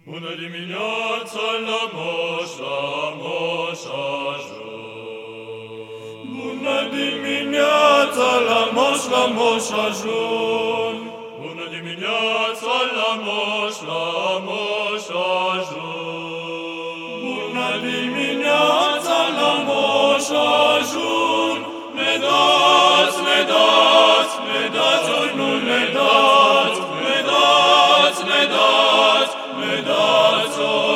Bună dimineața la Moș ajun. Bună dimineața la Moș ajun. Bună dimineața la Moș ajun. Bună dimineața la Moș ajun. Ne dați, ori nu ne dați, ne dați, ori